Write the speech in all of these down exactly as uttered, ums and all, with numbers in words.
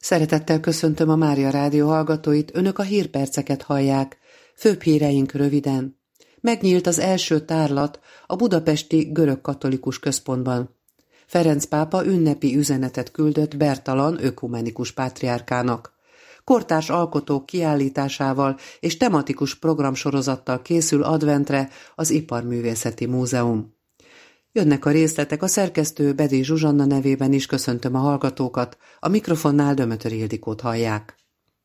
Szeretettel köszöntöm a Mária Rádió hallgatóit, önök a hírperceket hallják. Főbb híreink röviden. Megnyílt az első tárlat a budapesti görögkatolikus központban. Ferenc pápa ünnepi üzenetet küldött Bertalan ökumenikus pátriárkának. Kortárs alkotók kiállításával és tematikus programsorozattal készül adventre az Iparművészeti Múzeum. Jönnek a részletek, a szerkesztő Bedély Zsuzsanna nevében is köszöntöm a hallgatókat, a mikrofonnál Dömötör Ildikót hallják.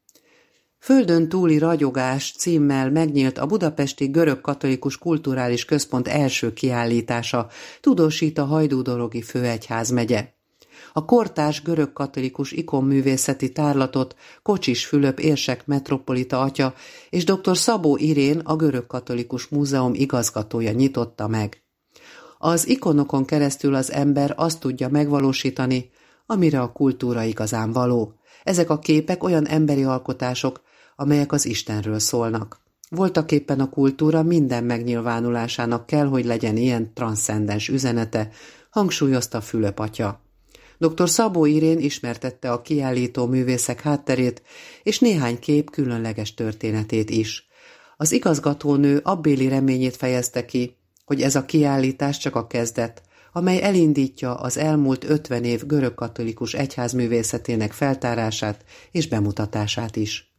Földön túli ragyogás címmel megnyílt a budapesti görögkatolikus kulturális központ első kiállítása, tudósít a Hajdú-dorogi főegyházmegye. A kortárs görögkatolikus ikonművészeti tárlatot Kocsis Fülöp érsek metropolita atya és dr. Szabó Irén, a Görögkatolikus Múzeum igazgatója nyitotta meg. Az ikonokon keresztül az ember azt tudja megvalósítani, amire a kultúra igazán való. Ezek a képek olyan emberi alkotások, amelyek az Istenről szólnak. Voltaképpen a kultúra minden megnyilvánulásának kell, hogy legyen ilyen transzcendens üzenete, hangsúlyozta Fülöp atya. dr. Szabó Irén ismertette a kiállító művészek hátterét, és néhány kép különleges történetét is. Az igazgatónő abbéli reményét fejezte ki, hogy ez a kiállítás csak a kezdet, amely elindítja az elmúlt ötven év görögkatolikus egyházművészetének feltárását és bemutatását is.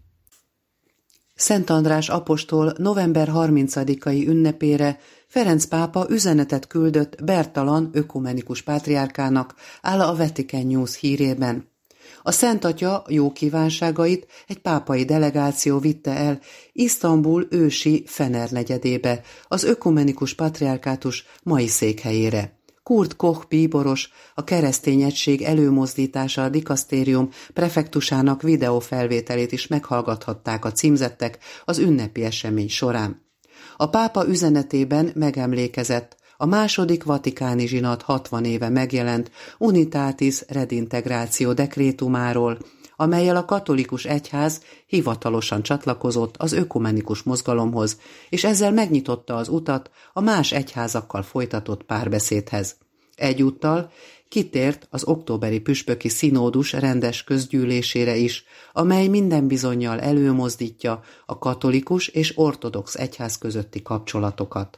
Szent András apostol november harmincadikai ünnepére Ferenc pápa üzenetet küldött Bertalan ökumenikus pátriárkának, áll a Vatican News hírében. A Szent Atya jó kívánságait egy pápai delegáció vitte el Isztambul ősi Fener negyedébe, az ökumenikus patriárkátus mai székhelyére. Kurt Koch bíboros, a keresztény egység előmozdítása a dikasztérium prefektusának videófelvételét is meghallgathatták a címzettek az ünnepi esemény során. A pápa üzenetében megemlékezett a második vatikáni zsinat hatvan éve megjelent Unitatis Redintegratio dekrétumáról, amellyel a katolikus egyház hivatalosan csatlakozott az ökumenikus mozgalomhoz, és ezzel megnyitotta az utat a más egyházakkal folytatott párbeszédhez. Egyúttal kitért az októberi püspöki színódus rendes közgyűlésére is, amely minden bizonnyal előmozdítja a katolikus és ortodox egyház közötti kapcsolatokat.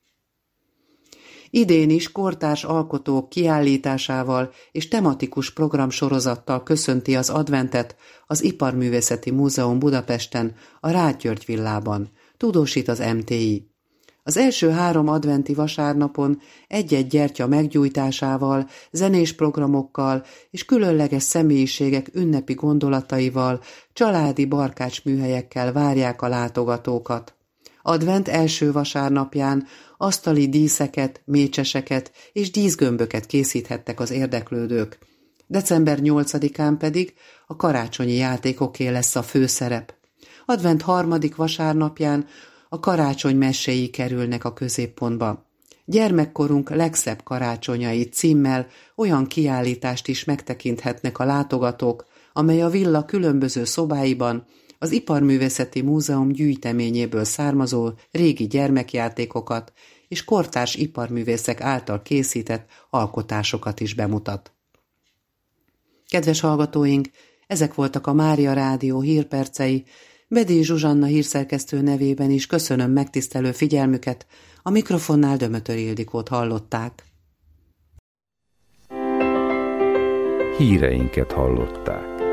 Idén is kortárs alkotók kiállításával és tematikus programsorozattal köszönti az adventet az Iparművészeti Múzeum Budapesten, a Rád György villában, tudósít az em té i. Az első három adventi vasárnapon egy-egy gyertya meggyújtásával, zenés programokkal és különleges személyiségek ünnepi gondolataival, családi barkácsműhelyekkel várják a látogatókat. Advent első vasárnapján asztali díszeket, mécseseket és díszgömböket készíthettek az érdeklődők. december nyolcadikán pedig a karácsonyi játékoké lesz a főszerep. Advent harmadik vasárnapján a karácsony meséi kerülnek a középpontba. Gyermekkorunk legszebb karácsonyai címmel olyan kiállítást is megtekinthetnek a látogatók, amely a villa különböző szobáiban az Iparművészeti Múzeum gyűjteményéből származó régi gyermekjátékokat és kortárs iparművészek által készített alkotásokat is bemutat. Kedves hallgatóink, ezek voltak a Mária Rádió hírpercei. Bedély Zsuzsanna hírszerkesztő nevében is köszönöm megtisztelő figyelmüket, a mikrofonnál Dömötör Ildikót hallották. Híreinket hallották.